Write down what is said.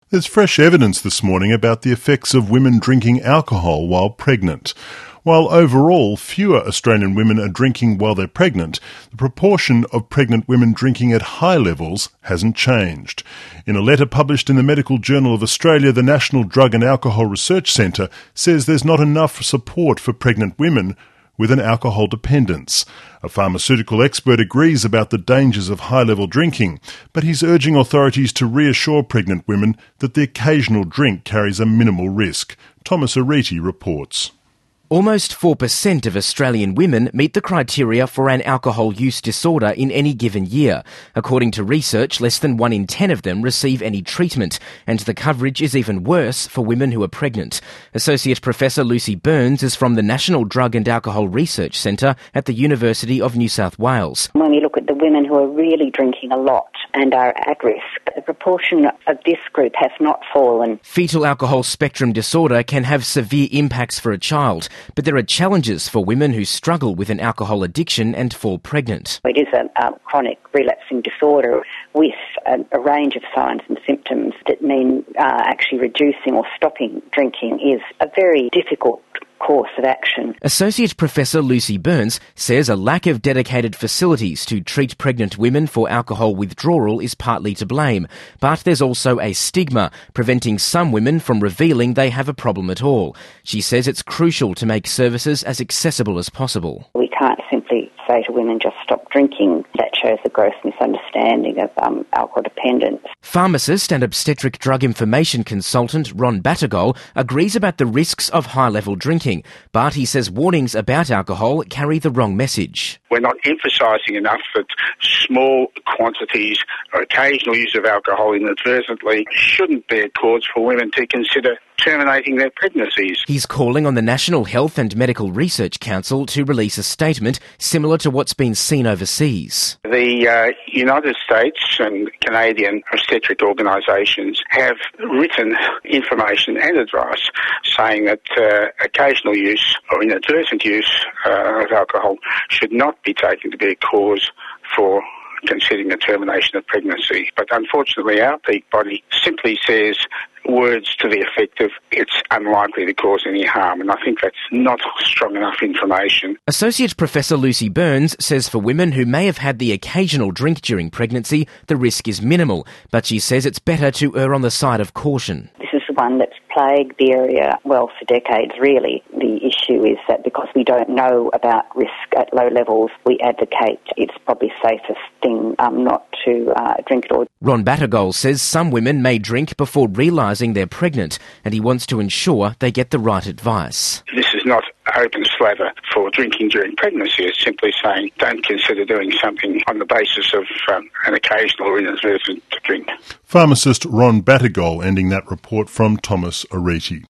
There's fresh evidence this morning about the effects of women drinking alcohol while pregnant. While overall fewer Australian women are drinking while they're pregnant, the proportion of pregnant women drinking at high levels hasn't changed. In a letter published in the Medical Journal of Australia, the National Drug and Alcohol Research Centre says there's not enough support for pregnant women with an alcohol dependence. A pharmaceutical expert agrees about the dangers of high-level drinking, but he's urging authorities to reassure pregnant women that the occasional drink carries a minimal risk. Thomas Ariti reports. Almost 4% of Australian women meet the criteria for an alcohol use disorder in any given year. According to research, less than 1 in 10 of them receive any treatment, and the coverage is even worse for women who are pregnant. Associate Professor Lucy Burns is from the National Drug and Alcohol Research Centre at the University of New South Wales. When we look at the women who are really drinking a lot and are at risk, the proportion of this group has not fallen. Fetal alcohol spectrum disorder can have severe impacts for a child, but there are challenges for women who struggle with an alcohol addiction and fall pregnant. It is a chronic relapsing disorder with a range of signs and symptoms that mean actually reducing or stopping drinking is a very difficult course of action. Associate Professor Lucy Burns says a lack of dedicated facilities to treat pregnant women for alcohol withdrawal is partly to blame, but there's also a stigma preventing some women from revealing they have a problem at all. She says it's crucial to make services as accessible as possible. We can't simply say to women, just stop drinking. That shows a gross misunderstanding of alcohol dependence. Pharmacist and obstetric drug information consultant Ron Battergoll agrees about the risks of high-level drinking, but he says warnings about alcohol carry the wrong message. We're not emphasising enough that small quantities or occasional use of alcohol inadvertently shouldn't be a cause for women to consider terminating their pregnancies. He's calling on the National Health and Medical Research Council to release a statement similar to what's been seen overseas. The United States and Canadian obstetric organisations have written information and advice saying that occasional use or inadvertent use of alcohol should not be taken to be a cause for considering a termination of pregnancy. But unfortunately, our peak body simply says words to the effect of it's unlikely to cause any harm, and I think that's not strong enough information. Associate Professor Lucy Burns says for women who may have had the occasional drink during pregnancy, the risk is minimal, but she says it's better to err on the side of caution. This is one that's plagued the area, well, for decades, really. The issue is that because we don't know about risk at low levels, we advocate it's probably safest thing not to drink at all. Ron Battergoll says some women may drink before realising they're pregnant, and he wants to ensure they get the right advice. This is not open slather for drinking during pregnancy. It's simply saying don't consider doing something on the basis of an occasional or inadvertent drink. Pharmacist Ron Battergoll ending that report from Thomas Ariti.